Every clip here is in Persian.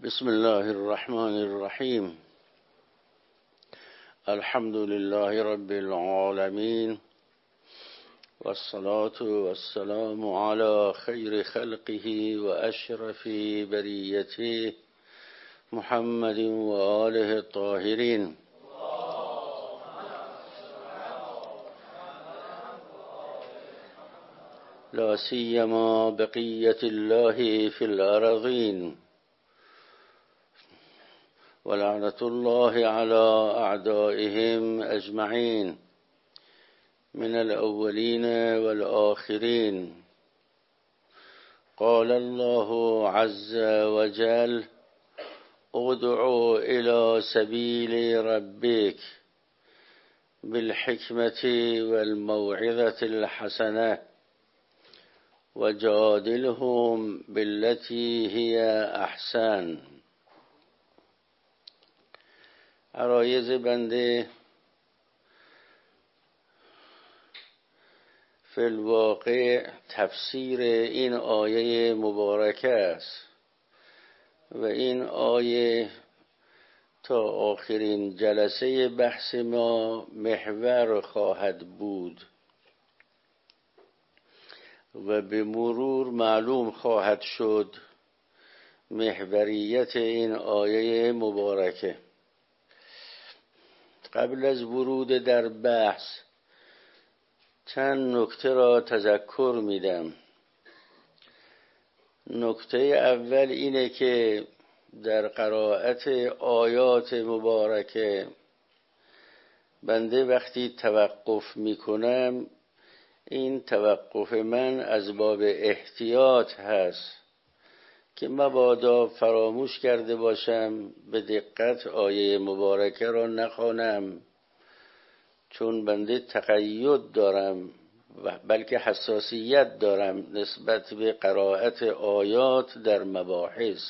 بسم الله الرحمن الرحیم. الحمد لله رب العالمین والصلاة والسلام على خیر خلقه و اشرف بریته محمد و آله الطاهرین. لا سیما بقیة الله فی الارضین ولعنة الله على أعدائهم أجمعين من الأولين والآخرين. قال الله عز وجل: ادع إلى سبيل ربك بالحكمة والموعظة الحسنة وجادلهم بالتي هي أحسن. عرایض بنده فی الواقع تفسیر این آیه مبارکه است و این آیه تا آخرین جلسه بحث ما محور خواهد بود و به مرور معلوم خواهد شد محوریت این آیه مبارکه. قبل از ورود در بحث چند نکته را تذکر میدم. نکته اول اینه که در قرائت آیات مبارکه بنده وقتی توقف میکنم، این توقف من از باب احتیاط هست که مبادا فراموش کرده باشم به دقت آیه مبارکه را نخوانم، چون بنده تقید دارم بلکه حساسیت دارم نسبت به قرائت آیات در مباحث.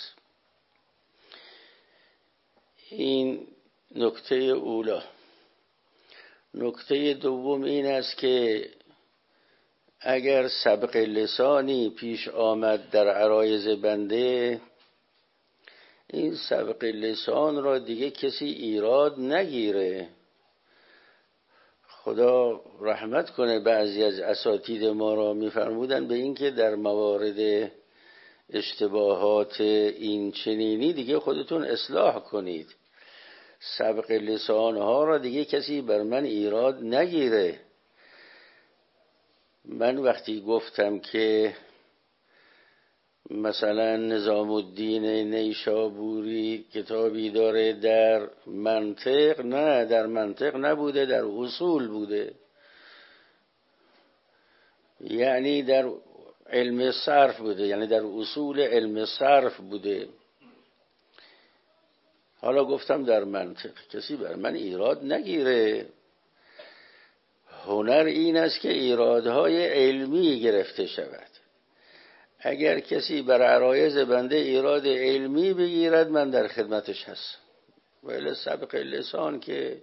این نکته اولا. نکته دوم این است که اگر سبق لسانی پیش آمد در عرایض بنده، این سبق لسان را دیگه کسی ایراد نگیره. خدا رحمت کنه، بعضی از اساتید ما را میفرمودن به این که در موارد اشتباهات این چنینی دیگه خودتون اصلاح کنید، سبق لسانها را دیگه کسی بر من ایراد نگیره. من وقتی گفتم که مثلا نظام الدین نیشابوری کتابی داره در منطق، نه در منطق نبوده، در اصول بوده، یعنی در علم صرف بوده، یعنی در اصول علم صرف بوده. حالا گفتم در منطق، کسی بر من ایراد نگیره. هنر این است که ایرادهای علمی گرفته شود. اگر کسی بر عرایض بنده ایراد علمی بگیرد، من در خدمتش هستم. ولی سبق لسان که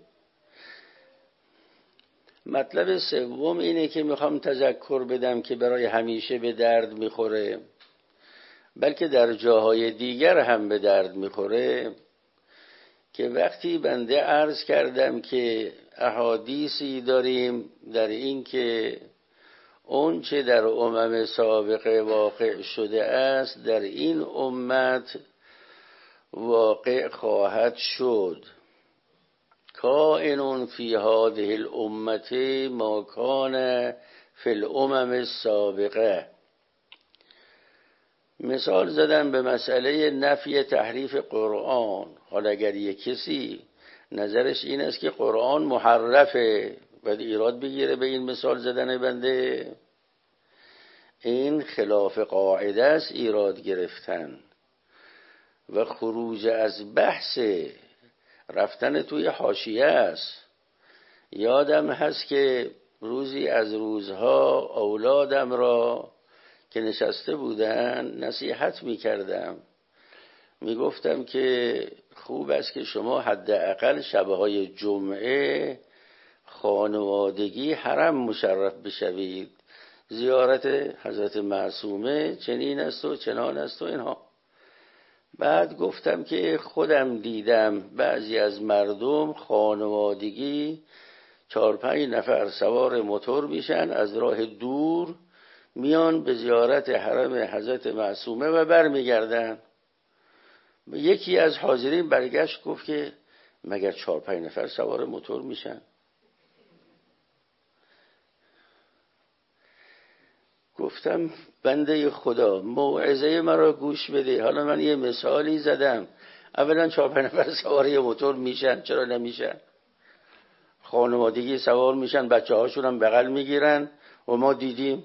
مطلب سوم اینه که میخوام تذکر بدم که برای همیشه به درد میخوره، بلکه در جاهای دیگر هم به درد میخوره، که وقتی بنده عرض کردم که احادیثی داریم در این که اون چه در امم سابقه واقع شده است در این امت واقع خواهد شد. کائن فی هذه الامه ما کان فی الامم السابقه. مثال زدم به مسئله نفی تحریف قرآن. حالا اگر یک کسی نظرش این است که قرآن محرفه و ایراد بگیره به این مثال زدن بنده، این خلاف قاعده است ایراد گرفتن و خروج از بحث، رفتن توی حاشیه است. یادم هست که روزی از روزها اولادم را که نشسته بودن نصیحت می‌کردم، میگفتم که خوب است که شما حداقل شب‌های جمعه خانوادگی حرم مشرف بشوید، زیارت حضرت معصومه چنین است و چنان است و اینها. بعد گفتم که خودم دیدم بعضی از مردم خانوادگی 4-5 نفر سوار موتور میشن، از راه دور میان به زیارت حرم حضرت معصومه و برمیگردن. یکی از حاضرین برگشت گفت که مگر 4-5 نفر سوار موتور میشن؟ گفتم بنده خدا موعظه مرا گوش بده. حالا من یه مثالی زدم. اولا 4-5 نفر سوار یه موتور میشن، چرا نمیشن؟ خانوادگی سوار میشن، بچه هاشون هم بغل میگیرن و ما دیدیم.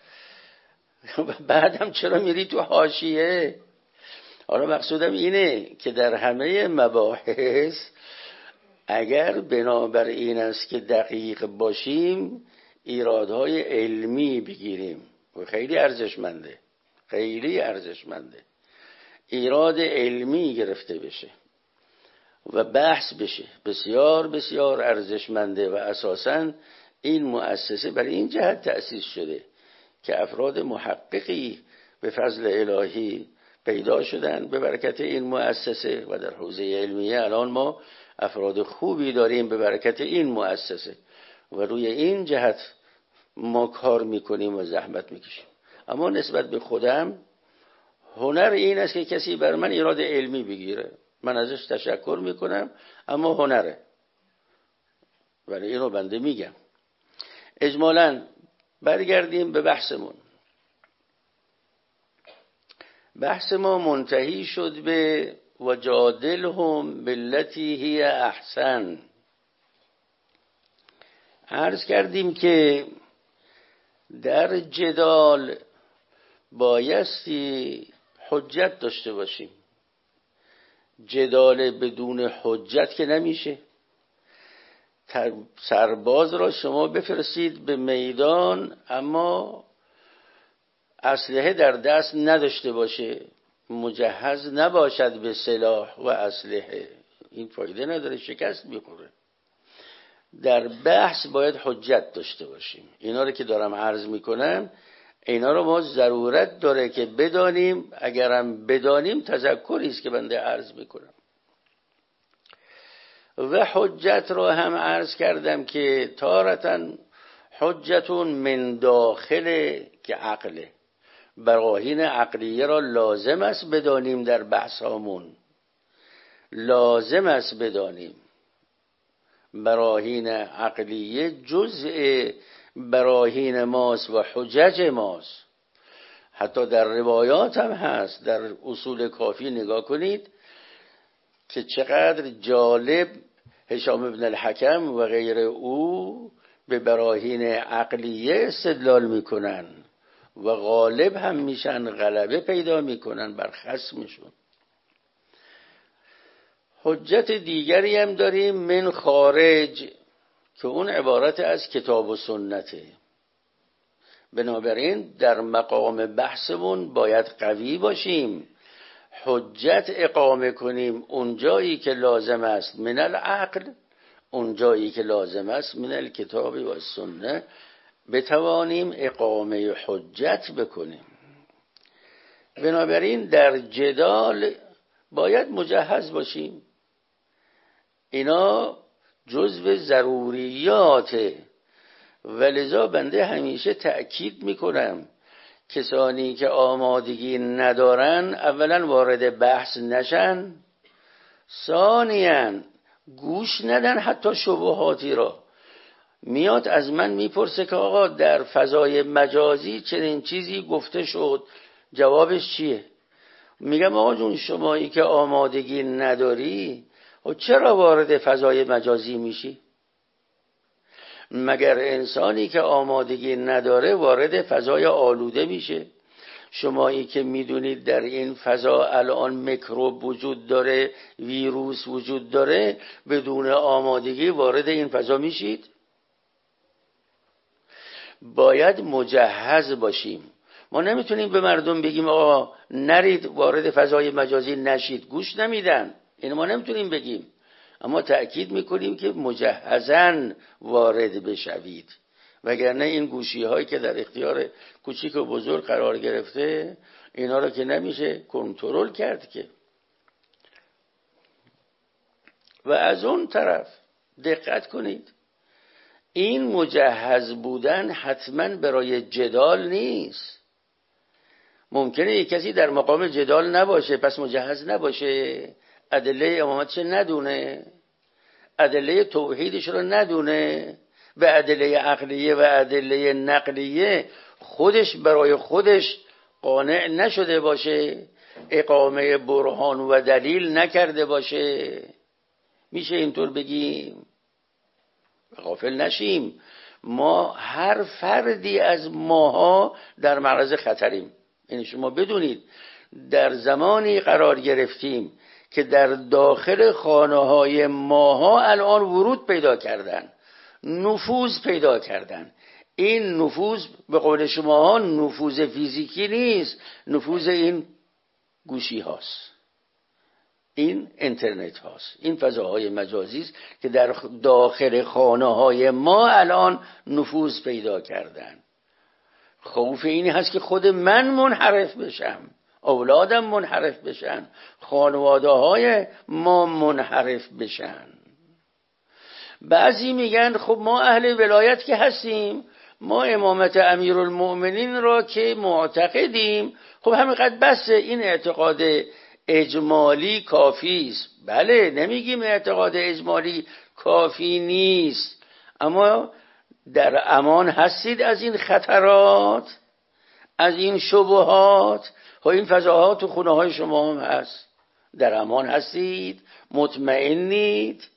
بعدم چرا میری تو حاشیه؟ حالا مقصودم اینه که در همه مباحث اگر بنابر این است که دقیق باشیم ایرادهای علمی بگیریم و خیلی ارزشمنده، خیلی ارزشمنده ایراد علمی گرفته بشه و بحث بشه، بسیار بسیار ارزشمنده. و اساساً این مؤسسه برای این جهت تأسیس شده که افراد محققی به فضل الهی پیدا شدن به برکت این مؤسسه و در حوزه علمیه الان ما افراد خوبی داریم به برکت این مؤسسه و روی این جهت ما کار میکنیم و زحمت میکشیم. اما نسبت به خودم هنر این است که کسی بر من ایراد علمی بگیره، من ازش تشکر میکنم، اما هنره، ولی اینو بنده میگم. اجمالاً برگردیم به بحثمون. بحث ما منتهی شد به وجادلهم باللتی هی احسن. عرض کردیم که در جدال بایستی حجت داشته باشیم. جدال بدون حجت که نمیشه. سرباز را شما بفرستید به میدان اما اسلحه در دست نداشته باشه، مجهز نباشد به سلاح و اسلحه، این فایده نداره، شکست میخوره. در بحث باید حجت داشته باشیم. اینا رو که دارم عرض میکنم اینا رو ما ضرورت داره که بدانیم. اگرم بدانیم تذکری است که بنده عرض میکنم. و حجت رو هم عرض کردم که تارتاً حجتون من داخل که عقله، براهین عقلیه را لازم است بدانیم. در بحثامون لازم است بدانیم براهین عقلیه جزء براهین ماست و حجج ماست. حتی در روایات هم هست. در اصول کافی نگاه کنید که چقدر جالب هشام بن الحکم و غیر او به براهین عقلیه استدلال میکنن و غالب هم میشن، غلبه پیدا میکنن بر خصمشون. حجت دیگری هم داریم من خارج که اون عبارت از کتاب و سنته. بنابراین در مقام بحثمون باید قوی باشیم، حجت اقامه کنیم اون جایی که لازم است من العقل، اون جایی که لازم است من الکتاب و السنه بتوانیم اقامه حجت بکنیم. بنابراین در جدال باید مجهز باشیم. اینا جزو ضروریاته و لذا بنده همیشه تأکید میکنم کسانی که آمادگی ندارن اولا وارد بحث نشن، ثانیاً گوش ندن حتی شبهاتی را. میاد از من میپرسه که آقا در فضای مجازی چنین چیزی گفته شد، جوابش چیه؟ میگم آقا جون شمایی که آمادگی نداری و چرا وارد فضای مجازی میشی؟ مگر انسانی که آمادگی نداره وارد فضای آلوده میشه؟ شمایی که میدونید در این فضا الان میکروب وجود داره، ویروس وجود داره، بدون آمادگی وارد این فضا میشید؟ باید مجهز باشیم. ما نمیتونیم به مردم بگیم آقا نرید وارد فضای مجازی نشید، گوش نمیدن. این ما نمیتونیم بگیم، اما تأکید میکنیم که مجهزاً وارد بشوید، وگرنه این گوشی هایی که در اختیار کوچیک و بزرگ قرار گرفته اینا رو که نمیشه کنترل کرد که. و از اون طرف دقت کنید، این مجهز بودن حتما برای جدال نیست. ممکنه یک کسی در مقام جدال نباشه، پس مجهز نباشه، ادله امامتش ندونه، ادله توحیدش رو ندونه، به ادله عقلیه و ادله نقلیه خودش برای خودش قانع نشده باشه، اقامه برهان و دلیل نکرده باشه. میشه اینطور بگیم؟ غافل نشیم، ما هر فردی از ماها در معرض خطریم. این شما بدونید در زمانی قرار گرفتیم که در داخل خانه‌های ماها الان ورود پیدا کردن، نفوذ پیدا کردن. این نفوذ به قول شما نفوذ فیزیکی نیست، نفوذ این گوشی هاست، این اینترنت هاست، این فضاهای مجازی است که در داخل خانه‌های ما الان نفوذ پیدا کردن. خوف این هست که خود من منحرف بشم، اولادم منحرف بشن، خانواده های ما منحرف بشن. بعضی میگن خب ما اهل ولایت که هستیم، ما امامت امیرالمؤمنین را که معتقدیم، خب همینقدر بسه، این اعتقاد اجمالی کافی است. بله، نمیگیم اعتقاد اجمالی کافی نیست، اما در امان هستید از این خطرات، از این شبهات. خب این فضاها تو خونه های شما هم هست، در امان هستید، مطمئنید.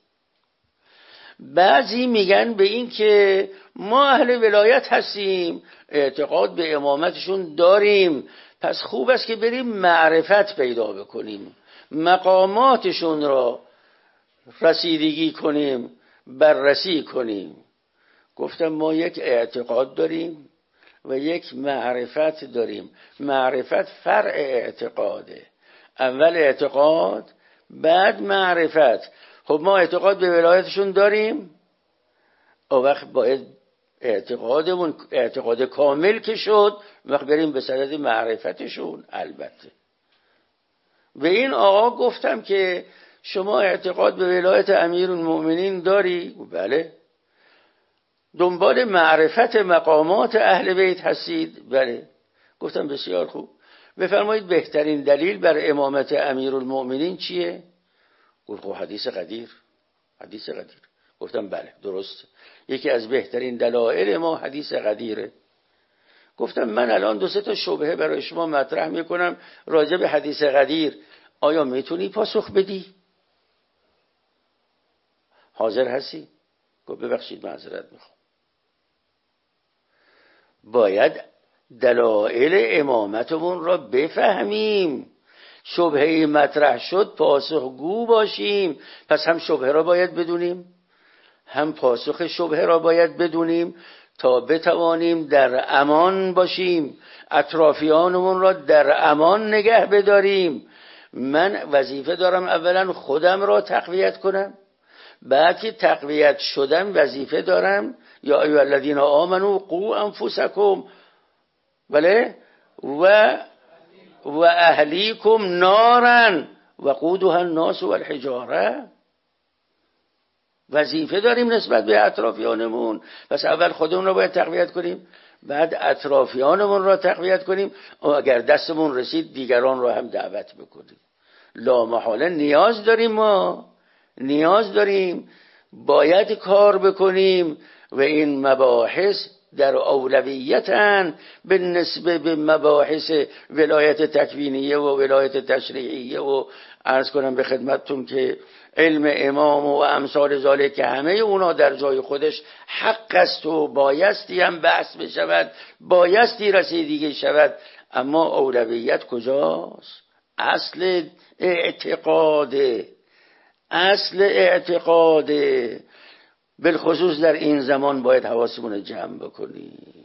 بعضی میگن به این که ما اهل ولایت هستیم، اعتقاد به امامتشون داریم، پس خوب است که بریم معرفت پیدا بکنیم، مقاماتشون را رسیدگی کنیم، بررسی کنیم. گفتم ما یک اعتقاد داریم و یک معرفت داریم. معرفت فرع اعتقاده، اول اعتقاد بعد معرفت. خب ما اعتقاد به ولایتشون داریم، او وقت باید اعتقادمون اعتقاد کامل که شد، وقت بریم به صدد معرفتشون. البته به این آقا گفتم که شما اعتقاد به ولایت امیرالمؤمنین داری؟ بله. دنبال معرفت مقامات اهل بیت هستید؟ بله. گفتم بسیار خوب، بفرمایید بهترین دلیل بر امامت امیرالمؤمنین چیه؟ گفت خب حدیث قدیر. حدیث قدیر. گفتم بله درست، یکی از بهترین دلایل ما حدیث قدیره. گفتم من الان 2-3 تا شبهه برای شما مطرح میکنم راجع به حدیث قدیر، آیا میتونی پاسخ بدی؟ حاضر هستی؟ گفت ببخشید معذرت میخوام، باید دلایل امامتمون را بفهمیم. شبهه مطرح شد پاسخگو باشیم. پس هم شبهه را باید بدونیم، هم پاسخ شبهه را باید بدونیم تا بتوانیم در امان باشیم، اطرافیانمون را در امان نگه بداریم. من وظیفه دارم اولا خودم را تقویت کنم، بعد که تقویت شدم وظیفه دارم یا ایها الذین آمنوا قوا انفسکم بله و اهلیکم نارا وقودها الناس والحجاره. وظیفه داریم نسبت به اطرافیانمون. پس اول خودمون رو باید تقویت کنیم، بعد اطرافیانمون رو تقویت کنیم، و اگر دستمون رسید دیگران رو هم دعوت بکنیم. لا محاله نیاز داریم، ما نیاز داریم، باید کار بکنیم و این مباحث در اولویتن به نسبه به مباحث ولایت تکوینیه و ولایت تشریعیه و عرض کنم به خدمتتون که علم امام و امثال ذالک، که همه اونا در جای خودش حق است و بایستی هم بحث بشود، بایستی رسیدگی شود، اما اولویت کجاست؟ اصل اعتقاده، اصل اعتقاده. بالخصوص در این زمان باید حواسمون جمع بکنیم.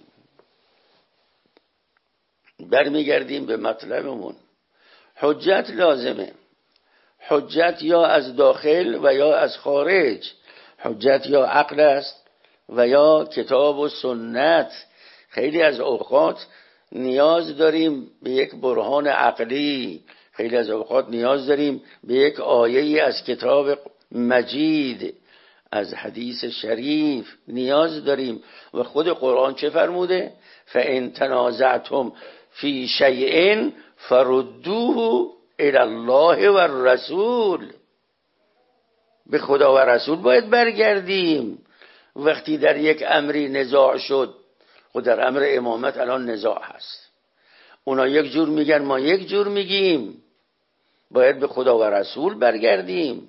برمیگردیم به مطلبمون. حجت لازمه، حجت یا از داخل و یا از خارج، حجت یا عقل است و یا کتاب و سنت. خیلی از اوقات نیاز داریم به یک برهان عقلی، خیلی از اوقات نیاز داریم به یک آیه‌ای از کتاب مجید، از حدیث شریف نیاز داریم. و خود قرآن چه فرموده؟ فَإِن تَنَازَعْتُمْ فِي شَيْءٍ فَرُدُّوهُ إِلَى اللَّهِ وَالرَّسُولِ. به خدا و رسول باید برگردیم. وقتی در یک امری نزاع شد، خود در امر امامت الان نزاع هست، اونا یک جور میگن، ما یک جور میگیم، باید به خدا و رسول برگردیم.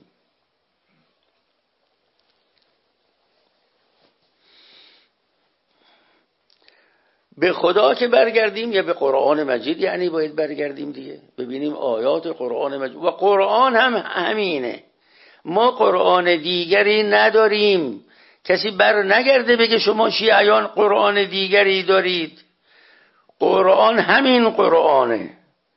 به خدا که برگردیم یا به قرآن مجید، یعنی باید برگردیم دیگه، ببینیم آیات قرآن مجید. و قرآن هم همینه، ما قرآن دیگری نداریم. کسی بر نگرده بگه شما شیعیان قرآن دیگری دارید. قرآن همین قرآنه،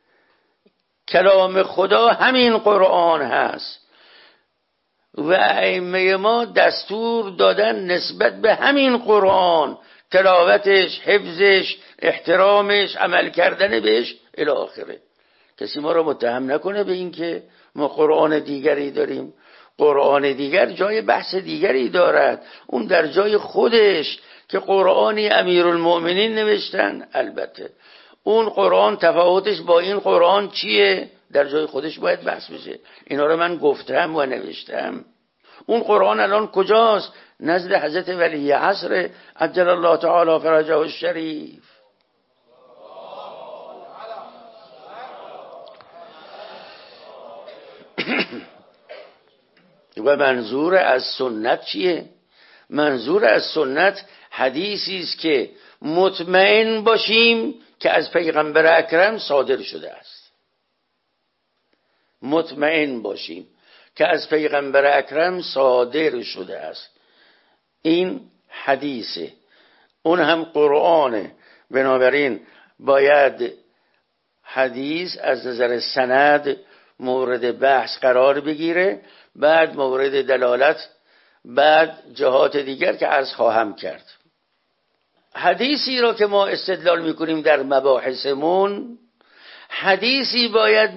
کلام خدا همین قرآن هست و ائمه ما دستور دادن نسبت به همین قرآن، تلاوتش، حفظش، احترامش، عمل کردن بهش الی آخره. کسی ما رو متهم نکنه به این که ما قرآن دیگری داریم. قرآن دیگر جای بحث دیگری دارد، اون در جای خودش که قرآنی امیرالمؤمنین نوشتن. البته اون قرآن تفاوتش با این قرآن چیه؟ در جای خودش باید بحث بشه. اینا رو من گفتم و نوشتم. اون قرآن الان کجاست؟ نزد حضرت ولی عصر عجل الله تعالی فرجه الشریف. و منظور از سنت چیه؟ منظور از سنت حدیثی است که مطمئن باشیم که از پیغمبر اکرم صادر شده است. مطمئن باشیم که از پیغمبر اکرم صادر شده است. این حدیثه، اون هم قرآنه. بنابراین باید حدیث از نظر سند مورد بحث قرار بگیره، بعد مورد دلالت، بعد جهات دیگر که عرض خواهم کرد. حدیثی را که ما استدلال میکنیم در مباحثمون، حدیثی باید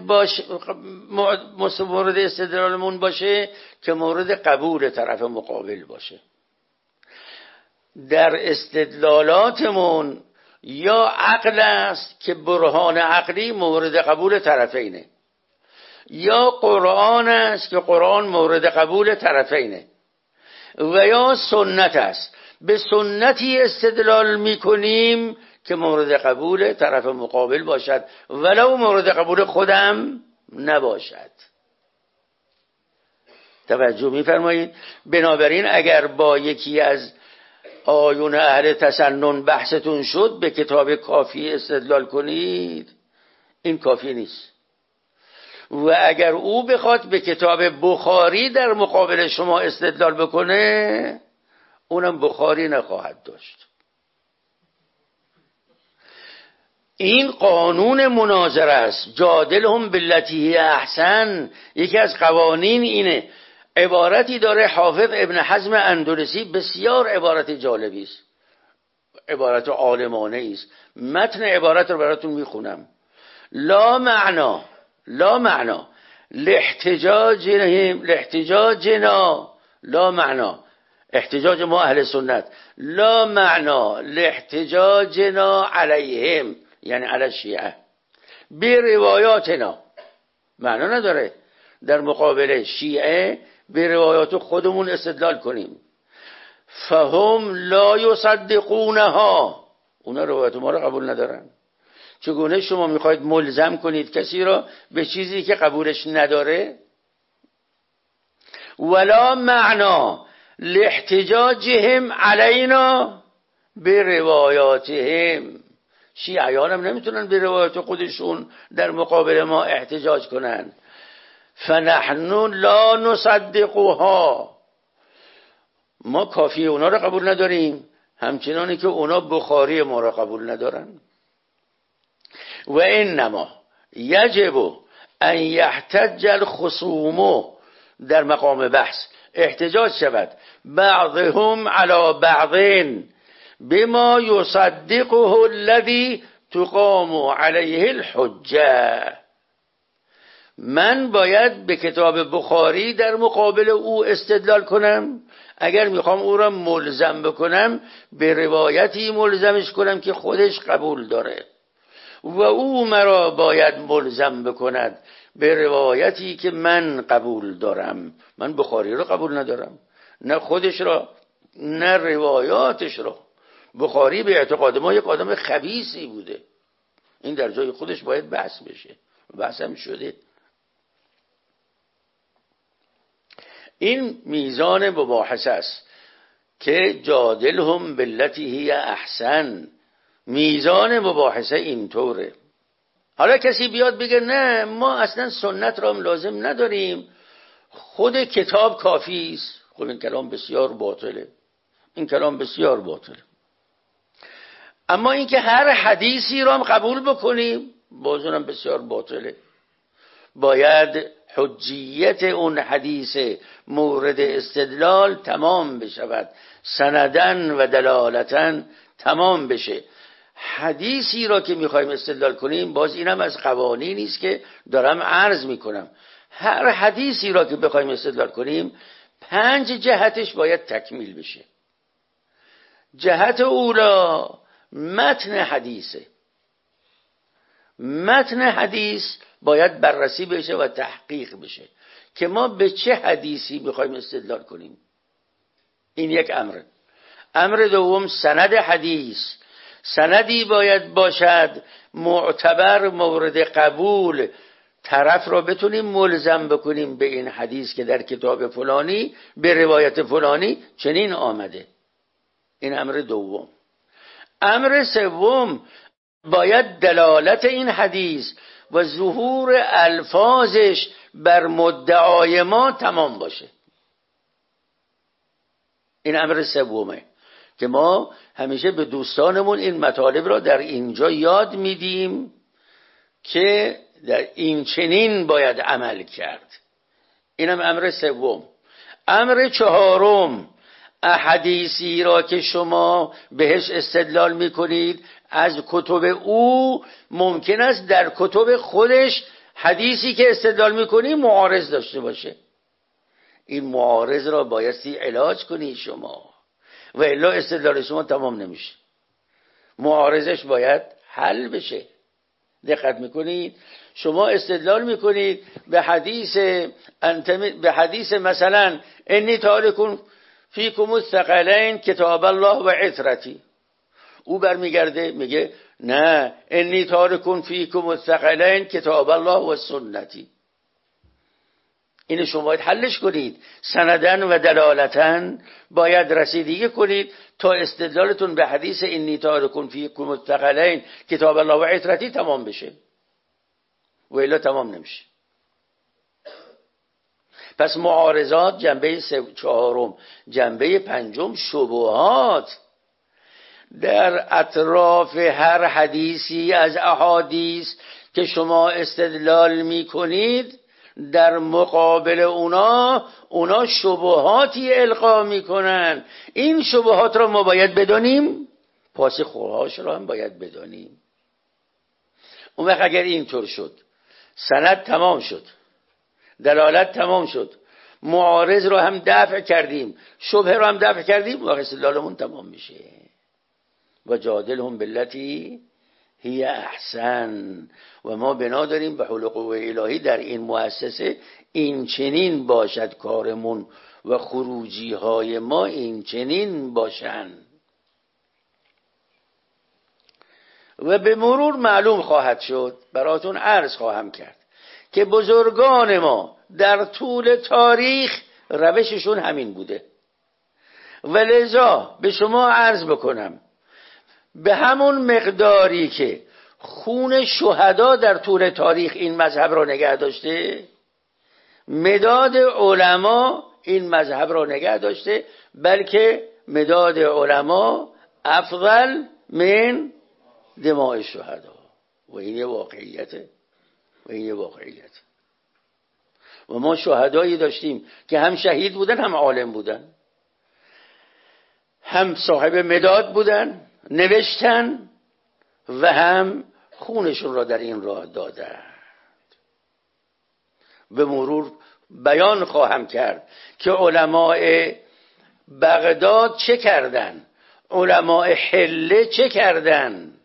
مورد استدلالمون باشه که مورد قبول طرف مقابل باشه. در استدلالاتمون یا عقل است که برهان عقلی مورد قبول طرفینه، یا قرآن است که قرآن مورد قبول طرفینه، و یا سنت است. به سنتی استدلال میکنیم که مورد قبول طرف مقابل باشد ولو مورد قبول خودم نباشد. توجه میفرمایید؟ بنابراین اگر با یکی از آیون اهل تسنن بحثتون شد، به کتاب کافی استدلال کنید، این کافی نیست. و اگر او بخواد به کتاب بخاری در مقابل شما استدلال بکنه، اونم بخاری نخواهد داشت. این قانون مناظره است. جادلهم بالتی هی احسن. یکی از قوانین اینه. عبارتی داره حافظ ابن حزم اندلسی، بسیار عبارت جالبی است، عبارت عالمانه است. متن عبارت رو براتون میخونم. لا معنا لاحتجاجنا، لا معنا احتجاج ما اهل سنت، لا معنا لاحتجاجنا علیهم، یعنی علی الشیعه، به روایاتنا، معنا نداره در مقابل شیعه به روایات خودمون استدلال کنیم. فهم لا یصدقونها، اونا روایات ما رو قبول ندارن. چگونه شما میخواید ملزم کنید کسی را به چیزی که قبولش نداره؟ ولا معنا لاحتجاجهم علینا به روایاتهم. شیعیان هم نمیتونن به روایات خودشون در مقابل ما احتجاج کنن. فنحن لا نصدقها، ما کافی اونا را قبول نداریم، همچنانی که اونا بخاری ما را قبول ندارن. و انما یجب ان یحتج الخصوم، در مقام بحث احتجاج شود بعضهم علی بعض بما یصدقه الذی تقام علیه الحجه. من باید به کتاب بخاری در مقابل او استدلال کنم؟ اگر میخوام او را ملزم بکنم به روایتی ملزمش کنم که خودش قبول داره و او مرا باید ملزم بکند به روایتی که من قبول دارم. من بخاری را قبول ندارم، نه خودش را نه روایاتش را. بخاری به اعتقاد ما یک آدم خبیثی بوده. این در جای خودش باید بحث بشه، بحث هم شده. این میزان مباحثه است که جادلهم بالتی هی احسن. میزان مباحثه اینطوره. حالا کسی بیاد بگه نه ما اصلا سنت را هم لازم نداریم، خود کتاب کافی است. خب این کلام بسیار باطله، این کلام بسیار باطله. اما اینکه هر حدیثی را هم قبول بکنیم باز اونم بسیار باطله. باید حجیت اون حدیث مورد استدلال تمام بشود، سندن و دلالتن تمام بشه. حدیثی را که میخوایم استدلال کنیم، باز اینم از قوانینی است که دارم عرض میکنم، هر حدیثی را که بخوایم استدلال کنیم 5 جهتش باید تکمیل بشه. جهت اولا متن حدیثه. متن حدیث باید بررسی بشه و تحقیق بشه که ما به چه حدیثی میخوایم استدلال کنیم. این یک امره. امر دوم سند حدیث. سندی باید باشد معتبر، مورد قبول، طرف را بتونیم ملزم بکنیم به این حدیث که در کتاب فلانی به روایت فلانی چنین آمده. این امر دوم. امر سوم باید دلالت این حدیث و ظهور الفاظش بر مدعای ما تمام باشه. این امر سومه که ما همیشه به دوستانمون این مطالب را در اینجا یاد میدیم که در این چنین باید عمل کرد. اینم امر سوم. امر چهارم، احادیثی را که شما بهش استدلال میکنید از کتب او، ممکن است در کتب خودش حدیثی که استدلال میکنی معارض داشته باشه. این معارض را بایستی علاج کنی شما، و الا استدلال شما تمام نمیشه. معارضش باید حل بشه. دقت میکنید؟ شما استدلال میکنید به حدیث مثلا انی تارکون فیکم الثقلین کتاب الله و عترتی. او برمیگرده میگه نه انی تارکون فیکم الثقلین کتاب الله و سنتی. اینو شما باید حلش کنید، سندن و دلالتن باید رسیدگی کنید تا استدلالتون به حدیث انی تارکون فیکم الثقلین کتاب الله و عترتی تمام بشه، و الا تمام نمیشه. پس معارضات جنبه چهارم. جنبه پنجم شبهات. در اطراف هر حدیثی از احادیث که شما استدلال می کنید، در مقابل اونا شبهاتی القا می کنن. این شبهات را ما باید بدانیم، پاسخهاش را هم باید بدانیم. اون وقت اگر اینطور شد، سند تمام شد، دلالت تمام شد، معارض رو هم دفع کردیم، شبهه رو هم دفع کردیم، واقع استدلالمون تمام میشه. و جادلهم بالتی هی احسن. و ما بنا داریم به حول قوه الهی در این مؤسسه این چنین باشد کارمون و خروجی های ما این چنین باشن. و به مرور معلوم خواهد شد، براتون عرض خواهم کرد که بزرگان ما در طول تاریخ روششون همین بوده. و لذا به شما عرض بکنم به همون مقداری که خون شهدا در طول تاریخ این مذهب را نگه داشته، مداد علما این مذهب را نگه داشته، بلکه مداد علما افضل من دماء شهدا. و این یه واقعیته، و ما شهدایی داشتیم که هم شهید بودن، هم عالم بودن، هم صاحب مداد بودن، نوشتن، و هم خونشون را در این راه دادن. به مرور بیان خواهم کرد که علماء بغداد چه کردن، علماء حله چه کردن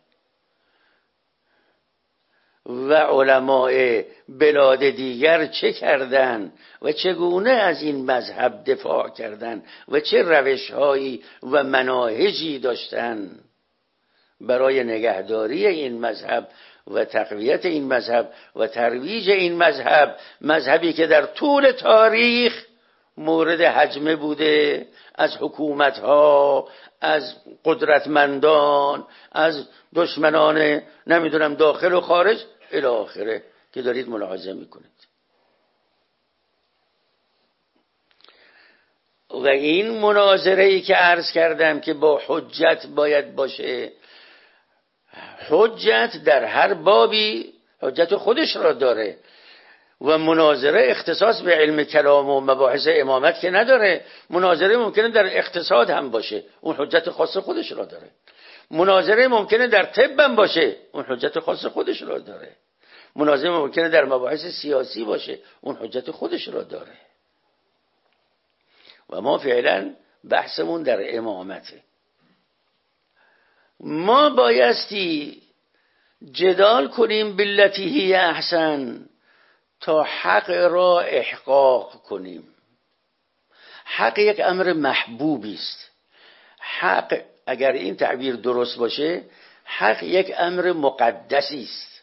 و علماء بلاد دیگر چه کردن و چگونه از این مذهب دفاع کردن و چه روش‌هایی و مناهجی داشتن برای نگهداری این مذهب و تقویت این مذهب و ترویج این مذهب، مذهبی که در طول تاریخ مورد هجمه بوده از حکومت‌ها، از قدرتمندان، از دشمنان نمیدونم داخل و خارج الی آخره که دارید ملاحظه میکنید. و این مناظره‌ای که عرض کردم که با حجت باید باشه، حجت در هر بابی حجت خودش را داره و مناظره اختصاص به علم کلام و مباحث امامت که نداره. مناظره ممکنه در اقتصاد هم باشه، اون حجت خاص خودش را داره. مناظره ممکنه در طب هم باشه، اون حجت خاص خودش را داره. مناظره ممکنه در مباحث سیاسی باشه، اون حجت خودش را داره. و ما فعلا بحثمون در امامته. ما بایستی جدال کنیم بالتی هی احسن تا حق را احقاق کنیم. حق یک امر محبوبی است. حق اگر این تعبیر درست باشه، حق یک امر مقدسی است.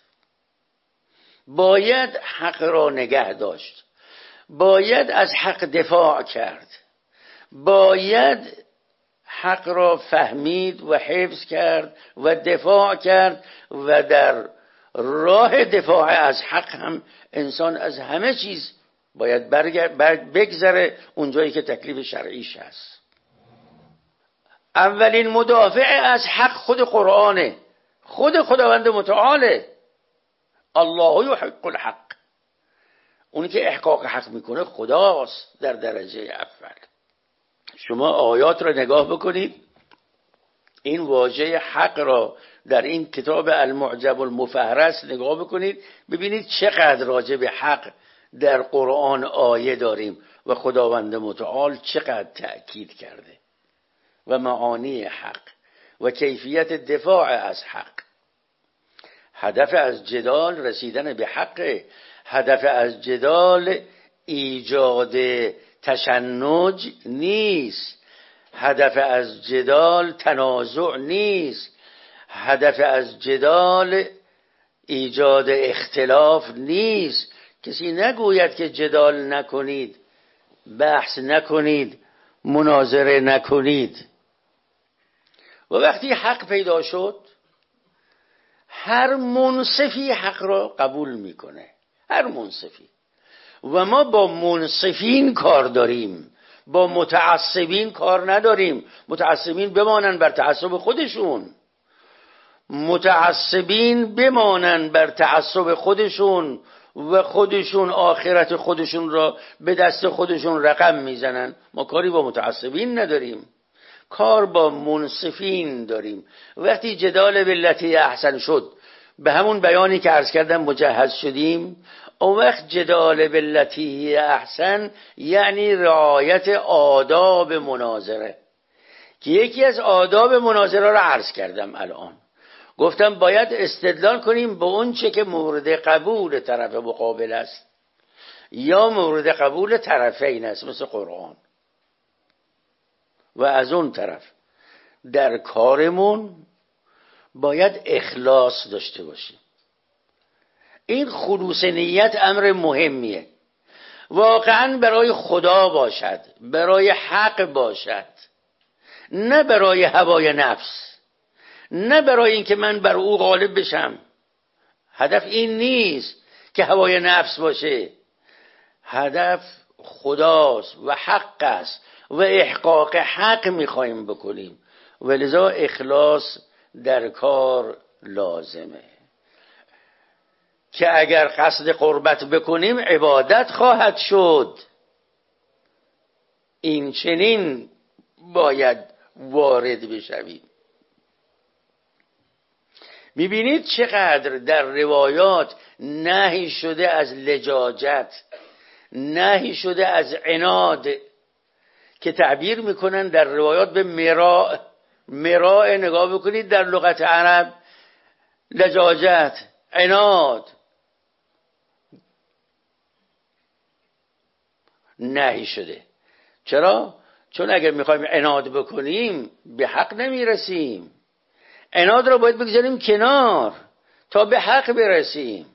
باید حق را نگه داشت، باید از حق دفاع کرد، باید حق را فهمید و حفظ کرد و دفاع کرد و در راه دفاع از حق هم انسان از همه چیز باید بگذره اونجایی که تکلیف شرعیش هست. اولین مدافع از حق خود قرآنه، خود خداوند متعاله. الله یحق الحق، اونی که احقاق حق میکنه خداست در درجه اول. شما آیات را نگاه بکنید، این واژه حق را در این کتاب المعجب المفهرس نگاه بکنید، ببینید چقدر راجع به حق در قرآن آیه داریم و خداوند متعال چقدر تأکید کرده و معانی حق و کیفیت دفاع از حق. هدف از جدال رسیدن به حق، هدف از جدال ایجاد تشنج نیست، هدف از جدال تنازع نیست، هدف از جدال ایجاد اختلاف نیست. کسی نگوید که جدال نکنید، بحث نکنید، مناظره نکنید. و وقتی حق پیدا شد، هر منصفی حق را قبول میکنه، هر منصفی. و ما با منصفین کار داریم، با متعصبین کار نداریم. متعصبین بمانن بر تعصب خودشون، متعصبین بمانن بر تعصب خودشون و خودشون آخرت خودشون را به دست خودشون رقم میزنن. ما کاری با متعصبین نداریم، کار با منصفین داریم. وقتی جدال بالتی احسن شد، به همون بیانی که عرض کردم مجهز شدیم، اون وقت جدال بالتی احسن یعنی رعایت آداب مناظره، که یکی از آداب مناظره را عرض کردم. الان گفتم باید استدلال کنیم به اون چه که مورد قبول طرف مقابل است یا مورد قبول طرفین است، مثل قرآن. و از اون طرف در کارمون باید اخلاص داشته باشیم. این خلوص نیت امر مهمیه، واقعا برای خدا باشد، برای حق باشد، نه برای هوای نفس، نه برای اینکه من بر او غالب بشم. هدف این نیست که هوای نفس باشه، هدف خداست و حق است و احقاق حق میخوایم بکنیم، ولذا اخلاص در کار لازمه. که اگر قصد قربت بکنیم عبادت خواهد شد. این چنین باید وارد بشویم. میبینید چقدر در روایات نهی شده از لجاجت، نهی شده از عناد که تعبیر میکنن در روایات به مراء. نگاه بکنید در لغت عرب لجاجت، عناد نهی شده. چرا؟ چون اگر میخوایم عناد بکنیم به حق نمیرسیم. عناد را باید بگذاریم کنار تا به حق برسیم.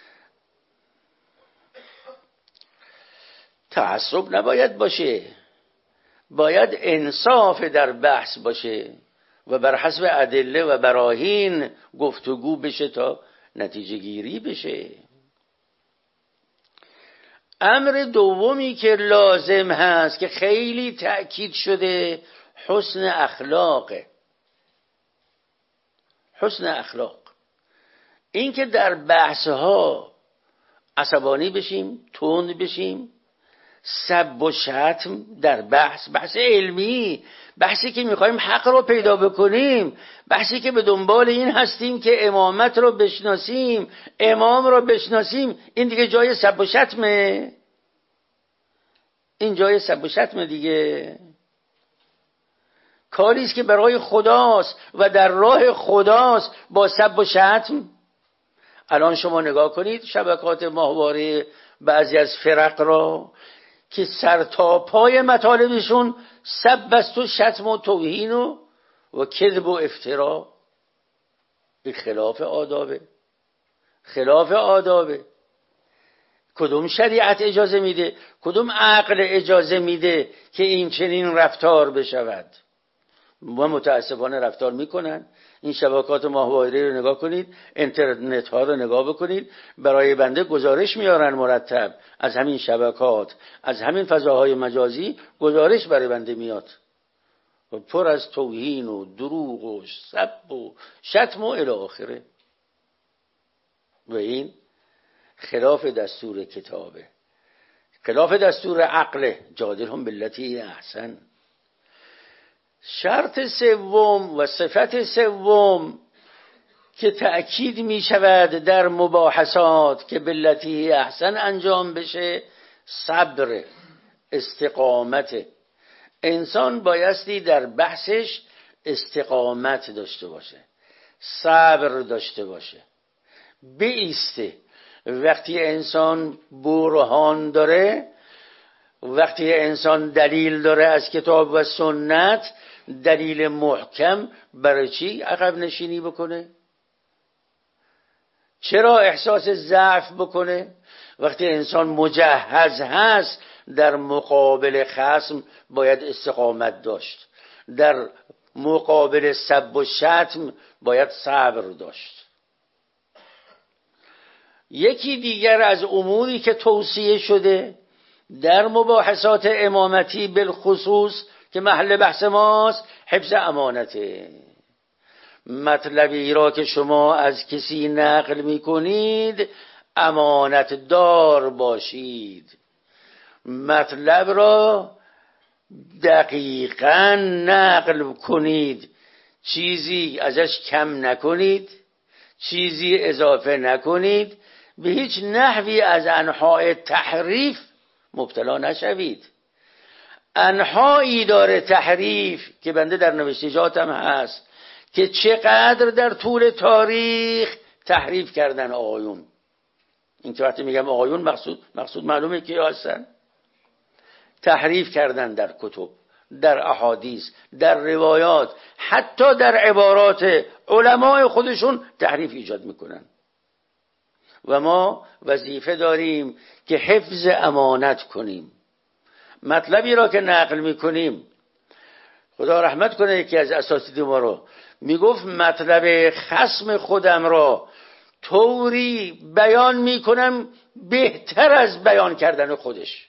تعصب نباید باشه، باید انصاف در بحث باشه و بر حسب ادله و براهین گفتگو بشه تا نتیجه گیری بشه. امر دومی که لازم هست که خیلی تأکید شده حسن اخلاقه. حسن اخلاق، این که در بحثها عصبانی بشیم، تند بشیم، سب و شتم در بحث علمی، بحثی که میخوایم حق رو پیدا بکنیم، بحثی که به دنبال این هستیم که امامت رو بشناسیم، امام رو بشناسیم، این دیگه جای سب و شتمه. این جای سب و شتمه دیگه. کاریست که برای خداست و در راه خداست با سب و شتم. الان شما نگاه کنید شبکات ماهواره بعضی از فرق را که سر تا پای مطالبشون سب است و شتم و توهین و کذب و افترا. این خلاف آدابه، خلاف آدابه. کدوم شریعت اجازه میده؟ کدوم عقل اجازه میده که این چنین رفتار بشود؟ و متاسفانه رفتار میکنن. این شبکات ماهواره رو نگاه کنید، اینترنت ها رو نگاه بکنید، برای بنده گزارش میارن مرتب از همین شبکات، از همین فضاهای مجازی گزارش برای بنده میاد و پر از توهین و دروغ و سب و شتم و الی آخره. و این خلاف دستور کتابه، خلاف دستور عقله. جادلهم بالتی احسن. شرط سوم و صفت سوم که تأکید می شود در مباحثات که بالتی احسن انجام بشه صبر، استقامت. انسان بایستی در بحثش استقامت داشته باشه، صبر داشته باشه، بایسته. وقتی انسان برهان داره، وقتی انسان دلیل داره از کتاب و سنت، دلیل محکم، برای چی عقب نشینی بکنه؟ چرا احساس ضعف بکنه؟ وقتی انسان مجهز هست در مقابل خصم باید استقامت داشت، در مقابل سب و شتم باید صبر داشت. یکی دیگر از اموری که توصیه شده در مباحثات امامتی بالخصوص که محل بحث ماست حفظ امانته. مطلبی را که شما از کسی نقل می کنید امانت دار باشید. مطلب را دقیقاً نقل کنید، چیزی ازش کم نکنید، چیزی اضافه نکنید، به هیچ نحوی از انحاء تحریف مبتلا نشوید. انحایی داره تحریف که بنده در نوشتجاتم هست که چقدر در طول تاریخ تحریف کردن آقایون. این که وقتی میگم آقایون مقصود معلومه که هستن. تحریف کردن در کتب، در احادیث، در روایات، حتی در عبارات علمای خودشون تحریف ایجاد میکنن. و ما وظیفه داریم که حفظ امانت کنیم. مطلبی را که نقل میکنیم، خدا رحمت کنه یکی از اساتید ما رو میگفت مطلب خصم خودم را طوری بیان میکنم بهتر از بیان کردن خودش.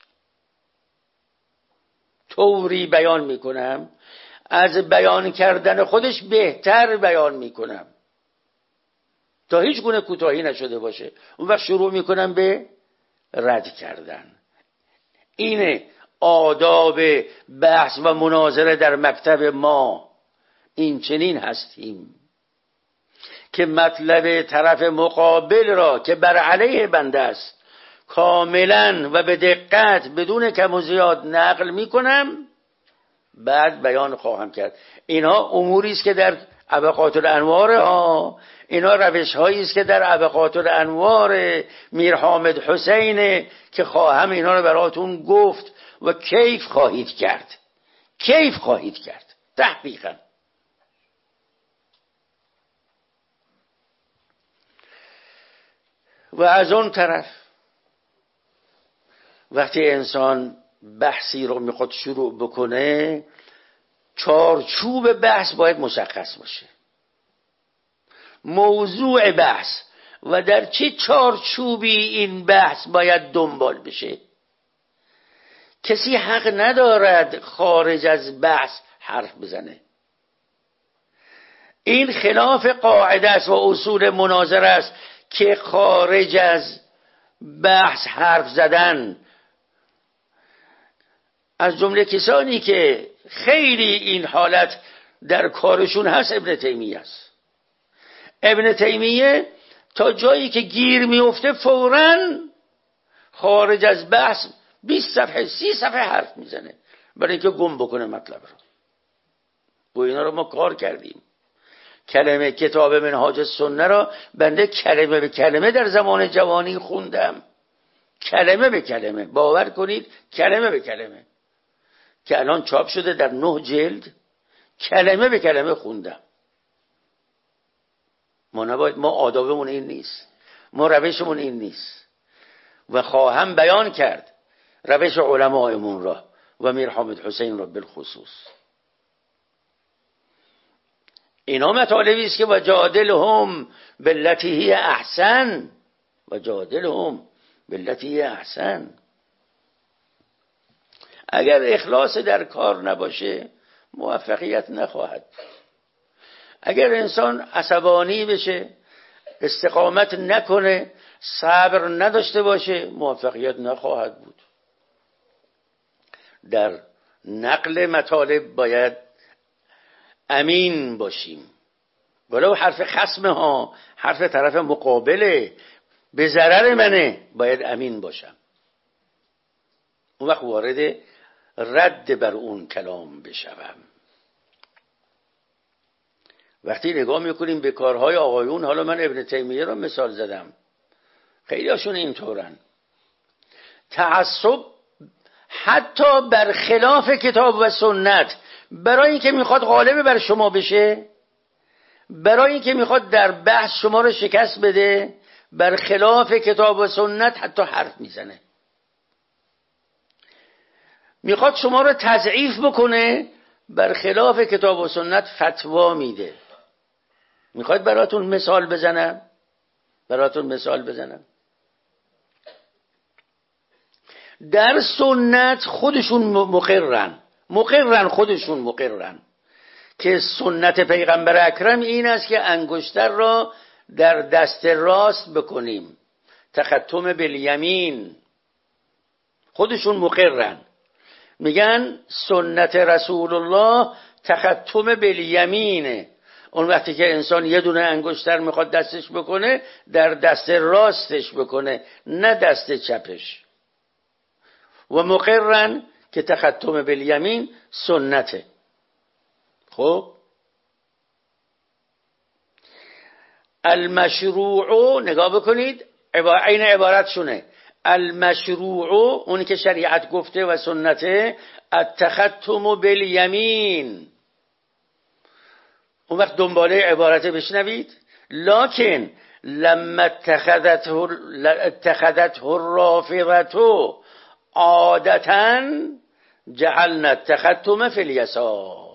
طوری بیان میکنم از بیان کردن خودش بهتر بیان میکنم تا هیچ گونه کوتاهی نشده باشه. اون وقت شروع میکنم به رد کردن. اینه آداب بحث و مناظره در مکتب ما. این چنین هستیم که مطلب طرف مقابل را که بر علیه بنده است کاملا و به دقت بدون کم و زیاد نقل میکنم، بعد بیان خواهم کرد. اینها اموری است که در ابقات الانوار اینا روش هایی است که در ابقات الانوار میر حامد حسین که خواهم اینا رو براتون گفت و کیف خواهید کرد، کیف خواهید کرد تحقیقا. و از اون طرف وقتی انسان بحثی رو میخواد شروع بکنه، چارچوب بحث باید مشخص باشه، موضوع بحث و در چه چارچوبی این بحث باید دنبال بشه. کسی حق ندارد خارج از بحث حرف بزنه. این خلاف قاعده است و اصول مناظره است که خارج از بحث حرف زدن. از جمله کسانی که خیلی این حالت در کارشون هست ابن تیمیه است. ابن تیمیه تا جایی که گیر میفته فوراً خارج از بحث 20 صفحه 30 صفحه حرف میزنه برای اینکه گم بکنه مطلب رو. و اینا رو ما کار کردیم. کلمه کتاب منهاج السنه را بنده کلمه به کلمه در زمان جوانی خوندم، کلمه به کلمه، باور کنید کلمه به کلمه، که الان چاپ شده در 9 جلد. کلمه به کلمه خوندم. ما آدابمون این نیست، ما روشمون این نیست و خواهم بیان کرد روش علمایمون را و میر حامد حسین را بالخصوص. اینا مطالبی است که وجادلهم بالتی هی احسن، وجادلهم بالتی هی احسن. اگر اخلاص در کار نباشه موفقیت نخواهد. اگر انسان عصبانی بشه، استقامت نکنه، صبر نداشته باشه، موفقیت نخواهد بود. در نقل مطالب باید امین باشیم، ولو حرف خصمه ها، حرف طرف مقابله به ضرر منه، باید امین باشم. اون وقت وارد رد بر اون کلام بشوم. وقتی نگاه میکنیم به کارهای آقایون، حالا من ابن تیمیه رو مثال زدم، خیلی هاشون اینطورن، تعصب حتی بر خلاف کتاب و سنت، برای اینکه میخواد غالب بر شما بشه، برای اینکه میخواد در بحث شما رو شکست بده، بر خلاف کتاب و سنت حتی حرف میزنه، میخواد شما رو تضعیف بکنه، بر خلاف کتاب و سنت فتوا میده. میخواد براتون مثال بزنم؟ در سنت خودشون مقرن که سنت پیغمبر اکرم این است که انگشتر را در دست راست بکنیم، تختم بالیمین. خودشون مقرن، میگن سنت رسول الله تختم بالیمینه. اون وقتی که انسان یه دونه انگشتر میخواد دستش بکنه، در دست راستش بکنه، نه دست چپش. و مقرن که تختم بالیمین سنته. خب المشروع، نگاه بکنید این عبارت شونه، المشروع اونی که شریعت گفته و سنته، التختم بالیمین. اون وقت دنباله عبارت بشنوید، لکن لما اتخذته الرافضة عادتا جعلنا التختم فی الیسار.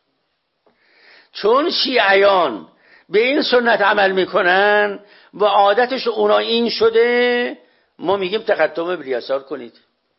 چون شیعیان به این سنت عمل میکنن و عادتش اونا این شده، ما میگیم تختم بالیسار کنید.